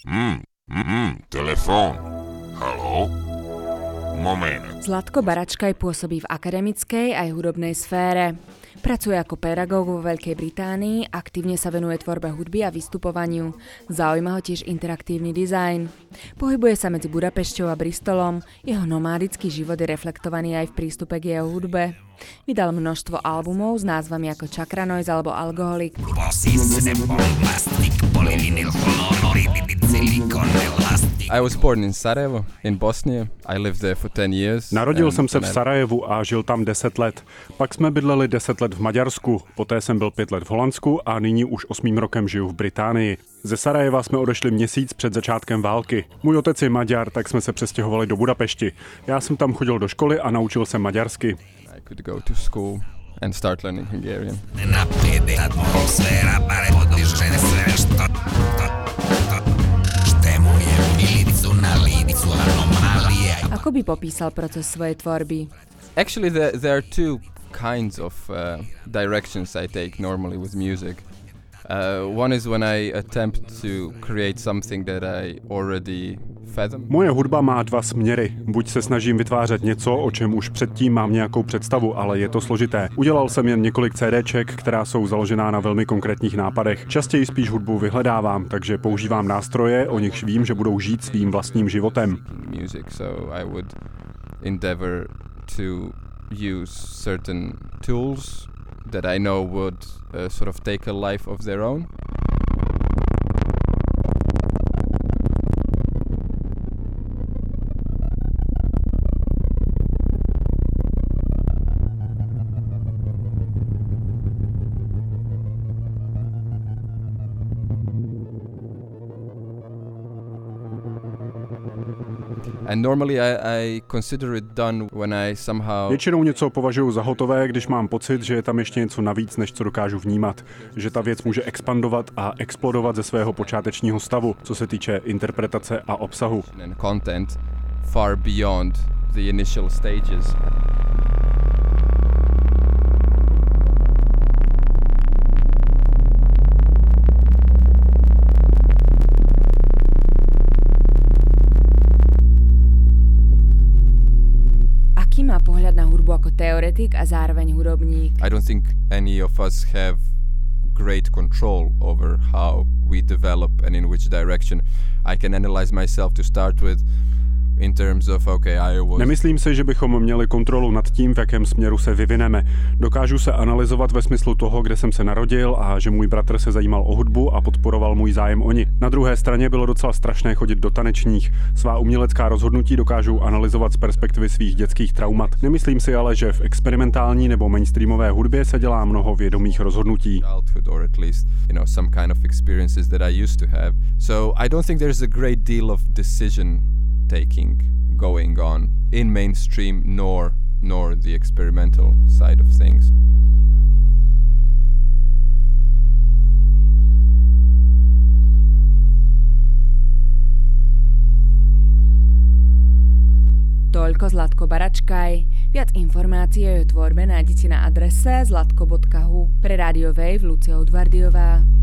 Telefón. Haló? Moment. Zlatko Baračkaj pôsobí v akademickej aj hudobnej sfére. Pracuje ako pedagóg vo Veľkej Británii, aktívne sa venuje tvorbe hudby a vystupovaniu. Zaujíma ho tiež interaktívny dizajn. Pohybuje sa medzi Budapešťou a Bristolom, jeho nomádický život je reflektovaný aj v prístupe k jeho hudbe. Vydal množstvo albumov s názvami ako Chakra Noise alebo Alkoholik. I was born in Sarajevo, in Bosnia. I lived there for 10 years. Narodil jsem se v Sarajevu a žil tam 10 let. Pak jsme bydleli 10 let v Maďarsku, poté jsem byl 5 let v Holandsku a nyní už 8. rokem žiju v Británii. Ze Sarajeva jsme odešli měsíc před začátkem války. Můj otec je Maďar, tak jsme se přestěhovali do Budapešti. Já jsem tam chodil do školy a naučil se maďarsky. I could go to school and start learning Hungarian. Ako by popísal proces svojej tvorby? Actually, there are two kinds of directions I take normally with music. One is when I attempt to create something that I already fathom. Moje hudba má dva směry. Buď se snažím vytvářet něco, o čem už předtím mám nějakou představu, ale je to složité. Udělal jsem jen několik CDček, která jsou založená na velmi konkrétních nápadech. Častěji spíš hudbu vyhledávám, takže používám nástroje, o nichž vím, že budou žít svým vlastním životem. Music, so I would endeavor to use certain tools that I know would sort of take a life of their own. And normally I consider it done when I somehow... Většinou něco považuji za hotové, když mám pocit, že je tam ještě něco navíc, než co dokážu vnímat. Že ta věc může expandovat a explodovat ze svého počátečního stavu, co se týče interpretace a obsahu. And content far beyond the initial stages. Aký má pohľad na hudbu ako teoretik a zároveň hudobník? I don't think any of us have great control over how we develop and in which direction. I can analyze myself to start with in terms of, okay, I was... Nemyslím si, že bychom měli kontrolu nad tím, v jakém směru se vyvineme. Dokážu se analyzovat ve smyslu toho, kde jsem se narodil a že můj bratr se zajímal o hudbu a podporoval můj zájem o ni. Na druhé straně bylo docela strašné chodit do tanečních. Svá umělecká rozhodnutí dokážu analyzovat z perspektivy svých dětských traumat. Nemyslím si ale, že v experimentální nebo mainstreamové hudbě se dělá mnoho vědomých rozhodnutí. Or at least, some kind of experiences that I used to have. So I don't think there's a great deal of decision taking going on in mainstream nor the experimental side of things. Toľko Zlatko Baračkaj. Viac informácií o jeho tvorbe nájdete na adrese zlatko.hu. Pre Rádio Wave Lucia Udvardiová.